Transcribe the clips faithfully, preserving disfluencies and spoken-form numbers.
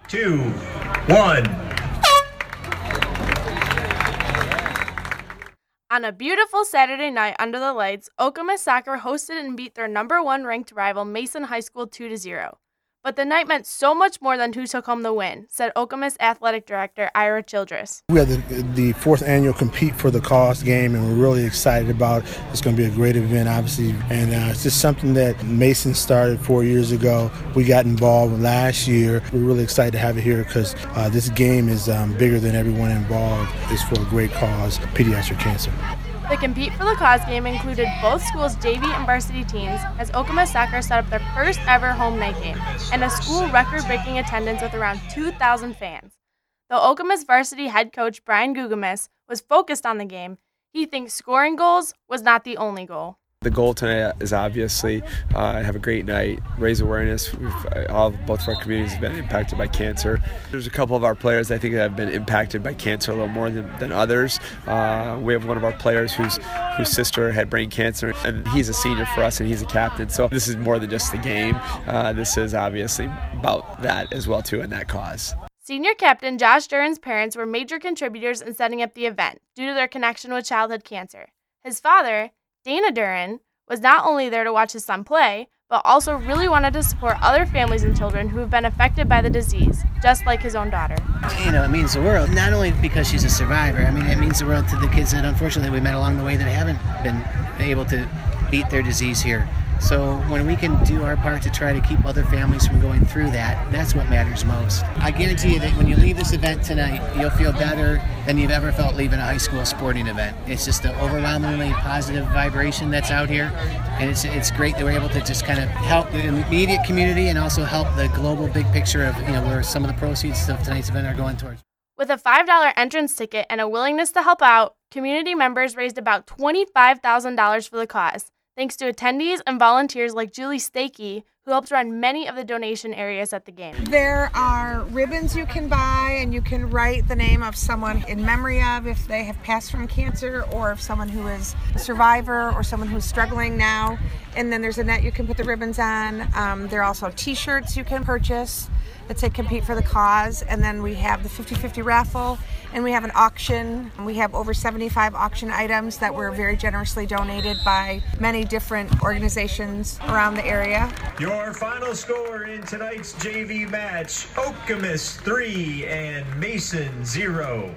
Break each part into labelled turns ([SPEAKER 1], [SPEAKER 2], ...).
[SPEAKER 1] two, one.
[SPEAKER 2] On a beautiful Saturday night under the lights, Okemos Soccer hosted and beat their number one ranked rival Mason High School two to zero. But the night meant so much more than who took home the win, said Okemos Athletic Director Ira Childress.
[SPEAKER 3] We had the, the fourth annual Compete for the Cause game, and we're really excited about it. It's going to be a great event, obviously, and uh, it's just something that Mason started four years ago. We got involved last year. We're really excited to have it here because uh, this game is um, bigger than everyone involved. It's for a great cause, pediatric cancer.
[SPEAKER 2] The Compete for the Cause game included both schools' J V and varsity teams as Okemos Soccer set up their first ever home night game and a school record-breaking attendance with around two thousand fans. Though Okemos varsity head coach Brian Gugamis was focused on the game, he thinks scoring goals was not the only goal.
[SPEAKER 4] The goal tonight is obviously uh, have a great night, raise awareness. We've, all both of our communities have been impacted by cancer. There's a couple of our players I think that have been impacted by cancer a little more than, than others. Uh, we have one of our players whose whose sister had brain cancer, and he's a senior for us, and he's a captain. So this is more than just the game. Uh, this is obviously about that as well too, and that cause.
[SPEAKER 2] Senior captain Josh Duran's parents were major contributors in setting up the event due to their connection with childhood cancer. His father, Dana Duran, was not only there to watch his son play, but also really wanted to support other families and children who have been affected by the disease, just like his own daughter.
[SPEAKER 5] You know, it means the world, not only because she's a survivor. I mean, it means the world to the kids that unfortunately we met along the way that haven't been able to beat their disease here. So when we can do our part to try to keep other families from going through that, that's what matters most. I guarantee you that when you leave this event tonight, you'll feel better than you've ever felt leaving a high school sporting event. It's just an overwhelmingly positive vibration that's out here, and it's it's great that we're able to just kind of help the immediate community and also help the global big picture of, you know, where some of the proceeds of tonight's event are going towards.
[SPEAKER 2] With a five dollars entrance ticket and a willingness to help out, community members raised about twenty-five thousand dollars for the cause, thanks to attendees and volunteers like Julie Stakey, who helped run many of the donation areas at the game.
[SPEAKER 6] There are ribbons you can buy, and you can write the name of someone in memory of if they have passed from cancer, or if someone who is a survivor or someone who's struggling now. And then there's a net you can put the ribbons on. Um, there are also t-shirts you can purchase that say Compete for the Cause. And then we have the fifty-fifty raffle, and we have an auction. We have over seventy-five auction items that were very generously donated by many different organizations around the area.
[SPEAKER 1] Your final score in tonight's J V match, Okemos three and Mason zero.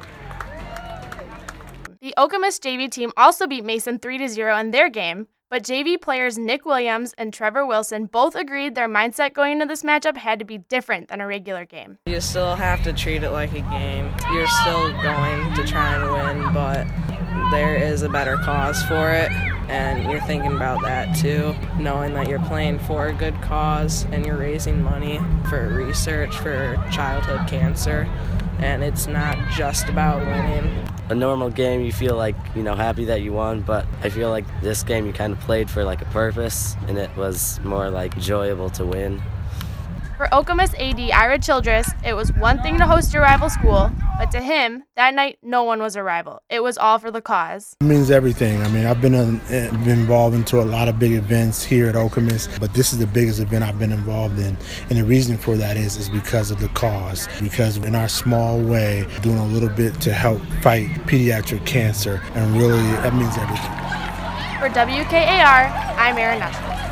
[SPEAKER 2] The Okemos J V team also beat Mason three to zero in their game, but J V players Nick Williams and Trevor Wilson both agreed their mindset going into this matchup had to be different than a regular game.
[SPEAKER 7] You still have to treat it like a game. You're still going to try and win, but there is a better cause for it, and you're thinking about that too, knowing that you're playing for a good cause and you're raising money for research for childhood cancer, and it's not just about winning.
[SPEAKER 8] A normal game, you feel like, you know, happy that you won, but I feel like this game you kind of played for like a purpose, and it was more like enjoyable to win.
[SPEAKER 2] For Okemos A D Ira Childress, it was one thing to host your rival school, but to him, that night, no one was a rival. It was all for the cause.
[SPEAKER 3] It means everything. I mean, I've been, uh, been involved into a lot of big events here at Okemos, but this is the biggest event I've been involved in. And the reason for that is, is because of the cause. Because in our small way, doing a little bit to help fight pediatric cancer, and really, that means everything.
[SPEAKER 2] For W K A R, I'm Erin Nuttall.